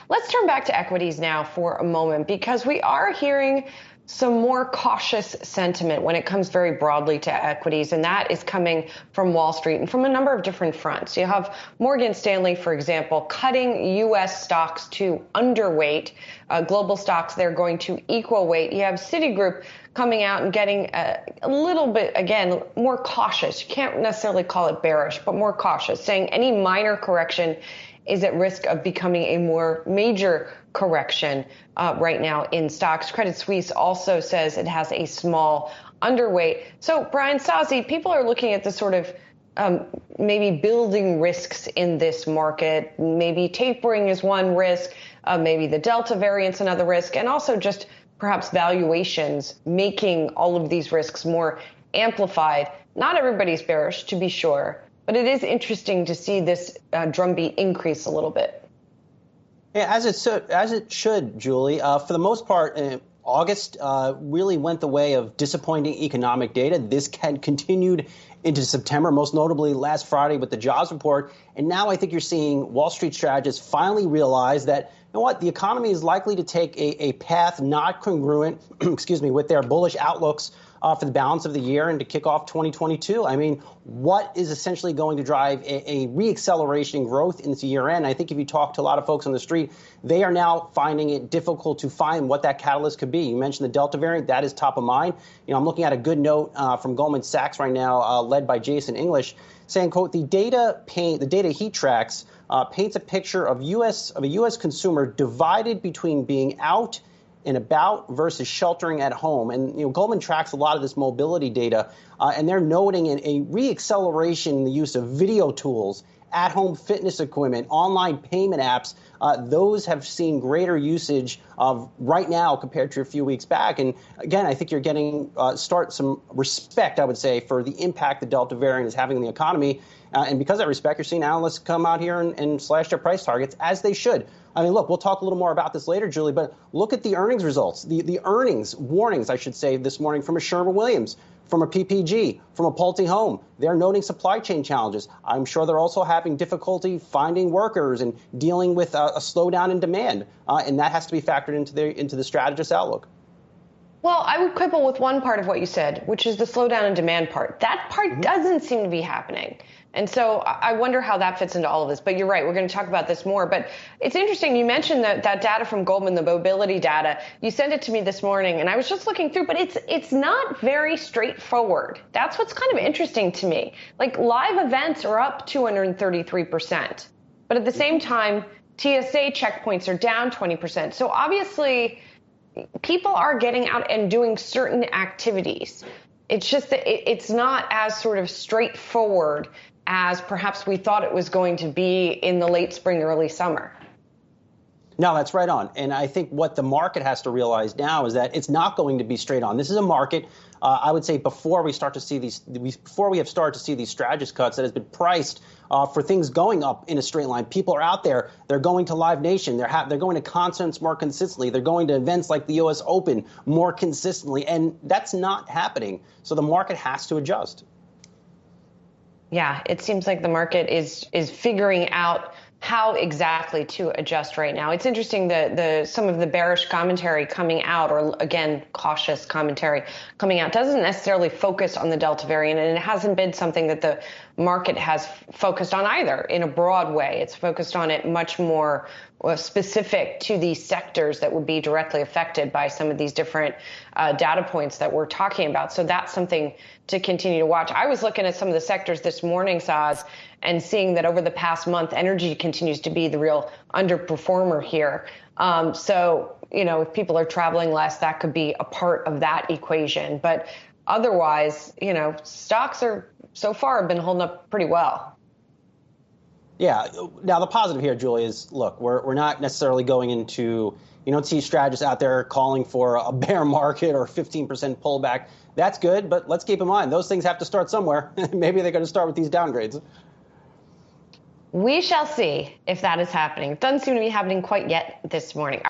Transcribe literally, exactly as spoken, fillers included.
Let's turn back to equities now for a moment, because we are hearing some more cautious sentiment when it comes very broadly to equities, and that is coming from Wall Street and from a number of different fronts. You have Morgan Stanley, for example, cutting U S stocks to underweight. Uh, global stocks, they're going to equal weight. You have Citigroup coming out and getting a, a little bit, again, more cautious. You can't necessarily call it bearish, but more cautious, saying any minor correction is at risk of becoming a more major correction uh, right now in stocks. Credit Suisse also says it has a small underweight. So, Brian Sozzi, people are looking at the sort of um, maybe building risks in this market. Maybe tapering is one risk, uh, maybe the Delta variant's another risk, and also just perhaps valuations making all of these risks more amplified. Not everybody's bearish, to be sure, but it is interesting to see this uh, drumbeat increase a little bit. Yeah, as it should, as it should, Julie. Uh, for the most part, uh, August uh, really went the way of disappointing economic data. This had continued into September, most notably last Friday with the jobs report. And now I think you're seeing Wall Street strategists finally realize that, you know what, the economy is likely to take a, a path not congruent, excuse me, with their bullish outlooks Uh, for the balance of the year and to kick off twenty twenty-two. I mean, what is essentially going to drive a, a reacceleration in growth into year end? I think if you talk to a lot of folks on the street, they are now finding it difficult to find what that catalyst could be. You mentioned the Delta variant. That is top of mind. You know, I'm looking at a good note uh, from Goldman Sachs right now, uh, led by Jason English, saying, quote, the data paint, the data he tracks uh, paints a picture of U S of a U S consumer divided between being out and about versus sheltering at home. And, you know, Goldman tracks a lot of this mobility data, uh, and they're noting an, a reacceleration in the use of video tools, at-home fitness equipment, online payment apps. Uh, those have seen greater usage of right now compared to a few weeks back. And again, I think you're getting uh, start some respect, I would say, for the impact the Delta variant is having on the economy. Uh, and because of that respect, you're seeing analysts come out here and, and slash their price targets, as they should. I mean, look, we'll talk a little more about this later, Julie, but look at the earnings results, the, the earnings warnings, I should say, this morning from a Sherwin-Williams, from a P P G, from a Pulte Home. They're noting supply chain challenges. I'm sure they're also having difficulty finding workers and dealing with a, a slowdown in demand, uh, and that has to be factored into the, into the strategist's outlook. Well, I would quibble with one part of what you said, which is the slowdown in demand part. That part mm-hmm. doesn't seem to be happening. And so I wonder how that fits into all of this. But you're right, we're going to talk about this more. But it's interesting, you mentioned that, that data from Goldman, the mobility data. You sent it to me this morning, and I was just looking through, but it's it's not very straightforward. That's what's kind of interesting to me. Like, live events are up two hundred thirty-three percent. But at the same time, T S A checkpoints are down twenty percent. So obviously, people are getting out and doing certain activities. It's just that it, it's not as sort of straightforward as perhaps we thought it was going to be in the late spring, early summer. No, that's right on. And I think what the market has to realize now is that it's not going to be straight on. This is a market, uh, I would say, before we start to see these, before we have started to see these strategist cuts, that has been priced uh, for things going up in a straight line. People are out there. They're going to Live Nation. They're ha- they're going to concerts more consistently. They're going to events like the U S Open more consistently. And that's not happening. So the market has to adjust. Yeah, it seems like the market is is figuring out how exactly to adjust right now. It's interesting that the some of the bearish commentary coming out, or again, cautious commentary coming out, doesn't necessarily focus on the Delta variant, and it hasn't been something that the market has focused on either in a broad way. It's focused on it much more uh, specific to these sectors that would be directly affected by some of these different uh, data points that we're talking about. So that's something to continue to watch. I was looking at some of the sectors this morning, Saz, and seeing that over the past month, energy continues to be the real underperformer here. Um, so, you know, if people are traveling less, that could be a part of that equation. But otherwise, you know, stocks are so far have been holding up pretty well. Yeah. Now, the positive here, Julie, is, look, we're we're not necessarily going into, you don't see strategists out there calling for a bear market or fifteen percent pullback. That's good, but let's keep in mind, those things have to start somewhere. Maybe they're going to start with these downgrades. We shall see if that is happening. It doesn't seem to be happening quite yet this morning.